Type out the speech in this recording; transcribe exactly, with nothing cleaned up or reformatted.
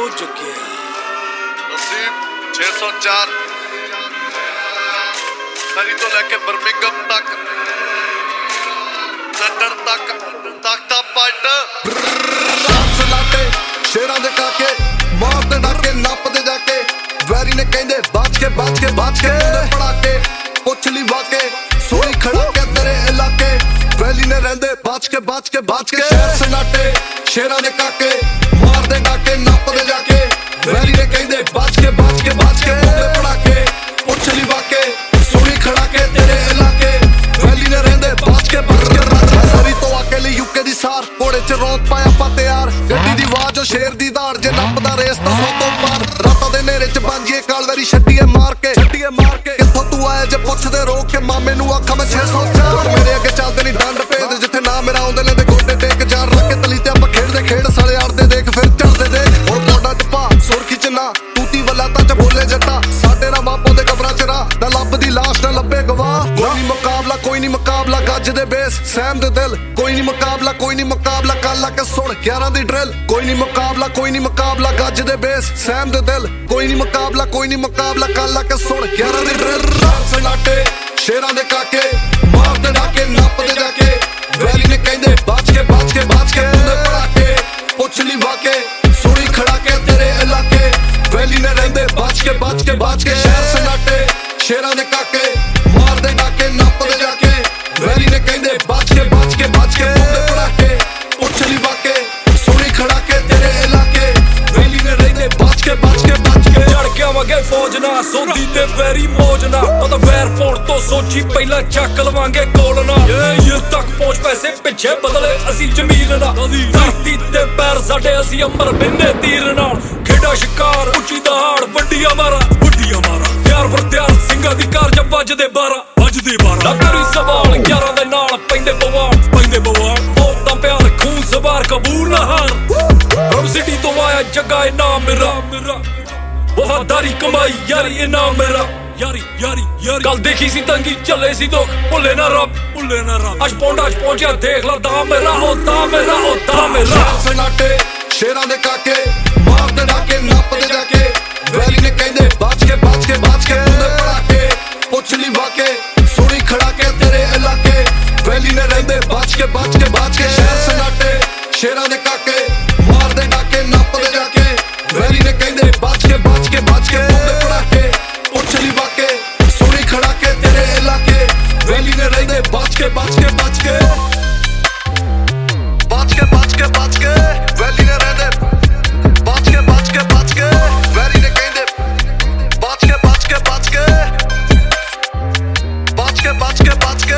ਜੱਗਿਆ ਨਸੀਬ छह सौ चार ਸਰੀ ਤੋਂ ਲੈ ਕੇ ਬਰਮਿੰਗਮ ਤੱਕ ਲੰਡਨ ਤੱਕ ਤਖਤਾ ਪਲਟ ਸ਼ਾਂਸ ਲਾਟੇ ਸ਼ੇਰਾਂ ਦੇ ਕਾਕੇ ਮਾਰਦੇ ਡਾਕੇ ਨੱਪਦੇ ਜਾ ਕੇ ਵੈਰੀ ਨੇ ਕਹਿੰਦੇ ਬਾਚ ਕੇ ਬਾਚ ਕੇ ਬਾਚ ਕੇ ਮੁੰਡੇ ਪੜਾ ਕੇ ਪੁੱਛ ਲਈ ਵਾਕੇ ਸੋਈ ਖੜਾ ਕੇ ਤੇਰੇ ਇਲਾਕੇ ਵੈਲੀ ਨੇ ਰਹਿੰਦੇ ਬਾਚ ਕੇ ਬਾਚ ਕੇ ਬਾਚ ਕੇ ਸ਼ਹਿਰ ਸਨਾਟੇ ਸ਼ੇਰਾਂ ਦੇ ਕਾਕੇ ਮਾਰਦੇ ਡਾਕੇ ਨੱਪਦੇ ਜਾ ਕੇ ਵੈਰੀ ਨੇ ਕਹਿੰਦੇ ਬਾਚ ਕੇ ਬਾਚ ਕੇ ਬਾਚ ਕੇ ਮੁੰਡੇ ਪੜਾ ਕੇ ਪੁੱਛ ਲਈ ਵਾਕੇ ਸੋਈ ਖੜਾ ਕੇ ਤੇਰੇ ਇਲਾਕੇ ਵੈਲੀ ਨੇ ਰਹਿੰਦੇ ਬਾਚ ਕੇ ਬਾਚ ਕੇ ਬਾਚ ਕੇ ਸਰੀ ਤੋਂ ਆਕੇ ਲਈ ਯੂਕੇ ਦੀ ਸਾਰ ਘੋੜੇ ਚ ਰੋਤ ਪਾਇਆ ਪਾ ਤਿਆਰ ਗੱਡੀ ਦੀ ਆਵਾਜ਼ ਸ਼ੇਰ ਦੀ ਧਾੜ ਜੇ ਨੱਪਦਾ ਰੇਸ ਤਾਂ ਸੌ ਤੋਂ ਪਾਰ ਰਾਤਾਂ ਦੇ ਨੇਰੇ ਚ ਬਾਂਜੀਏ ਕਾਲਵੈਰੀ ਛੱਡੀਏ ਮਾਰ ਕੇ ਛੱਡੀਏ ਮਾਰ ਕੇ ਕਿੱਥੋਂ ਤੂੰ ਆਇਆ ਜੇ ਪੁੱਛਦੇ ਰੋਕ ਕੇ ਮਾਮੇ ਨੂੰ ਆਖਾਂ ਮੈਂ ਛੇ ਸੌ ਚਾਰ ਮੇਰੇ ਅੱਗੇ ਚੱਲਦੇ ਨਹੀਂ ਡੰਡ ਭੇਦ ਜਿੱਥੇ ਨਾ ਮੇਰਾ ਆਉਂਦੇ ਲੈਂਦੇ ਗੋਡੇ ਟੇਕ ਜਾਰ ਰੱਖ ਕੇ ਤਲੀ ਤੇ ਆਪਾਂ ਖੇਡਦੇ ਖੇਡ ਸਾਲੇ ਆੜਦੇ ਦੇਖ ਫਿਰ ਚੜਦੇ ਦੇ ਹੁਣ ਮੋਢਾ ਚ ਪਾ ਸੁਰ ਖਿੱਚਣਾ ਤੂਤੀ ਵੱਲਾ ਤਾਂ ਚ ਬੋਲੇ ਜੱਟਾ ਸਾਡੇ ਨਾਲ ਮਾਪੋ ਦੇ ਕਬਰਾਂ ਚ ਰਾ ਨਾ ਲੱਭਦੀ ਲਾਸ਼ ਨਾ ਲੱਭੇ ਗਵਾਹ ਕੋਈ ਨਹੀਂ ਮੁਕਾਬਲਾ ਕੋਈ ਨਹੀਂ ਮੁਕਾਬਲਾ ਗੱਜ ਦੇ ਬੇਸ ਸਹਿਮ ਦੇ ਦਿਲ ਕੋਈ ਨਹੀਂ ਮੁਕਾਬਲਾ ਕੋਈ ਨਹੀਂ ਮੁਕਾਬਲਾ ਕੱਲ ਲਾ ਕੇ ਸੁਣ ਗਿਆਰਾਂ ਦੀ ਡਰਿਲ ਕੋਈ ਨਹੀਂ ਮੁਕਾਬਲਾ ਕੋਈ ਨਹੀਂ ਮੁਕਾਬਲਾ ਗੱਜ ਦੇ ਬੇਸ ਸਹਿਮ ਦੇ ਦਿਲ ਕੋਈ ਨਹੀਂ ਮੁਕਾਬਲਾ ਕੋਈ ਨਹੀਂ ਮੁਕਾਬਲਾ ਕੱਲ ਲਾ ਕੇ ਸੁਣ ਗਿਆਰਾਂ ਦੀ ਡਰਿਲ ਸਨਾਟੇ ਸ਼ੇਰਾਂ ਦੇ ਕਾਕੇ ਮਾਰਦੇ ਡਾਕੇ ਨੱਪਦੇ ਜਾ ਕੇ ਵੈਲੀ ਨੇ ਕਹਿੰਦੇ ਬਾਚ ਕੇ ਬਾਚ ਕੇ ਬਾਚ ਕੇ ਮੁੰਡੇ ਪੜਾ ਕੇ ਪੁੱਛ ਲਈ ਵਾਕੇ ਸੁਣੀ ਖੜਾ ਕੇ ਤੇਰੇ ਇਲਾਕੇ ਵੈਲੀ ਨੇ ਰਹਿੰਦੇ ਬਾਚ ਕੇ ਬਾਚ ਕੇ ਬਾਚ ਕੇ ਸ਼ਹਿਰ ਸਨਾਟੇ ਸ਼ੇਰਾਂ ਦੇ ਕਾਕੇ ਮਾਰਦੇ ਡਾਕੇ ਨੱਪਦੇ ਜਾ ਕੇ ਵੈਲੀ ਨੇ ਕਹਿੰਦੇ ਬਾਚ ਕੇ ਬਾਚ ਕੇ ਬਾਚ ਕੇ ਮੁੰਡੇ ਪੜਾ ਕੇ ਪੁੱਛ ਲਈ ਵਾਕੇ ਸੁਣੀ ਖੜਾ ਕੇ ਤੇਰੇ ਇਲਾਕੇ ਵੈਲੀ ਨੇ ਰਹਿੰਦੇ ਬਾਚ ਕੇ ਬਾਚ ਕੇ ਬਾਚ ਕੇ ਚੜ ਕੇ ਆਵਾਂਗੇ ਫੌਜ ਨਾ ਸੋਦੀ ਤੇ ਵੈਰੀ ਮੌਜ ਨਾ ਉਹਦਾ ਵੈਰ ਪਾਉਣ ਤੋਂ ਸੋਚੀ ਪਹਿਲਾਂ ਚੱਕ ਲਵਾਂਗੇ ਕੋਲ ਨਾ ਇਹ ਤੱਕ ਪਹੁੰਚ ਪੈਸੇ ਪਿੱਛੇ ਬਦਲੇ ਅਸੀਂ ਜ਼ਮੀਨ ਨਾ ਧਰਤੀ ਤੇ ਪੈਰ ਸਾਡੇ ਅਸੀਂ ਅੰਬਰ ਬਿੰਨੇ ਤੀਰ ਨਾਲ ਖੇਡਾ ਸ਼ਿਕਾਰ ਉੱਚੀ ਦਹਾੜ ਵੱਡੀਆਂ ਮਾਰਾ ਵੱਡੀਆਂ ਮਾਰਾ ਤਿਆਰ ਪਰ ਤਿਆਰ ਸਿੰਘਾਂ ਦੀ ਕਾਰ ਜਬ ਵੱਜਦੇ ਬਾਰਾਂ ਵੱਜਦੇ ਬਾਰਾਂ ਨਾ ਕਰੀ ਸਵਾਲ ਯਾਰਾਂ ਦੇ ਨਾਲ ਪੈਂਦੇ ਬਵਾਲ ਪੈਂਦੇ ਬਵਾਲ ਮੌਤਾਂ ਪਿਆਰ ਖੂਨ ਸਵਾਰ ਕਬੂਲ ਨਾ ਹਾਰ ਰਬ ਸਿਟੀ ਤੋਂ ਆਇਆ ਜੱਗਾ ਇਨਾਮ ਮੇਰਾ ਮੇਰਾ ਵਫਾਦਾਰੀ ਕਮਾਈ ਯਾਰੀ ਇਨਾਮ ਮੇਰਾ ਯਾਰੀ ਯਾਰੀ ਯਾਰੀ ਕੱਲ ਦੇਖੀ ਸੀ ਤੰਗੀ ਚੱਲੇ ਸੀ ਦੁੱਖ ਭੁੱਲੇ ਨਾ ਰੱਬ ਭੁੱਲੇ ਨਾ ਰੱਬ ਅੱਜ ਪੌਂਡਾ ਚ ਪਹੁੰਚਿਆ ਦੇਖ ਲਾ ਦਾ ਮੇਰਾ ਉਹ ਦਾ ਮੇਰਾ ਉਹ ਦਾ ਮੇਰਾ ਸਨਾਟੇ ਸ਼ੇਰਾਂ ਦੇ ਕਾਕੇ ਮਾਰਦੇ ਡਾਕੇ ਨੱਪਦੇ ਜਾ ਕੇ ਵੈਲੀ ਨੇ ਕਹਿੰਦੇ ਬਾਚ ਕੇ ਬਾਚ ਕੇ ਬਾਚ ਕੇ ਮੁੰਡੇ ਪੜਾ ਕੇ ਪੁੱਛ ਲਈ ਵਾਕੇ ਸੁਣੀ ਖੜਾ ਕੇ ਤੇਰੇ ਇਲਾਕੇ ਵੈਲੀ ਨੇ ਰਹਿੰਦੇ ਬਾਚ ਕੇ ਬਾਚ ਕੇ ਬਾਚ ਕੇ ਸ਼ਹਿਰ ਸਨਾਟੇ ਸ਼ੇਰਾਂ ਦੇ ਕਾਕੇ ਮਾਰਦੇ ਡਾਕੇ ਨੱਪਦੇ ਜਾ ਕੇ ਵੈਲੀ ਨੇ ਕਹਿੰਦੇ ਬਾਚ ਕੇ ਬਾਚ ਕੇ ਬਾਚ ਕੇ ਮੁੰਡੇ ਪੜਾ ਕੇ ਪੁੱਛ ਲਈ ਵਾਕੇ ਸੁਣੀ ਖੜਾ ਕੇ ਤੇਰੇ ਇਲਾਕੇ ਵੈਲੀ ਨੇ ਰਹਿੰਦੇ ਬਾਚ ਕੇ ਬਾਚ ਕੇ ਬਾਚ ਕੇ ਬਾਚ ਕੇ ਬਾਚ ਕੇ ਬਾਚ ਕੇ ਵੈਲੀ ਨੇ ਰਹਿੰਦੇ ਬਾਚ ਕੇ ਬਾਚ ਕੇ ਬਾਚ ਕੇ ਵੈਲੀ ਨੇ ਕਹਿੰਦੇ ਬਾਚ ਕੇ ਬਾਚ ਕੇ ਬਾਚ ਕੇ ਬਾਚ ਕੇ ਬਾਚ ਕੇ ਬਾਚ ਕੇ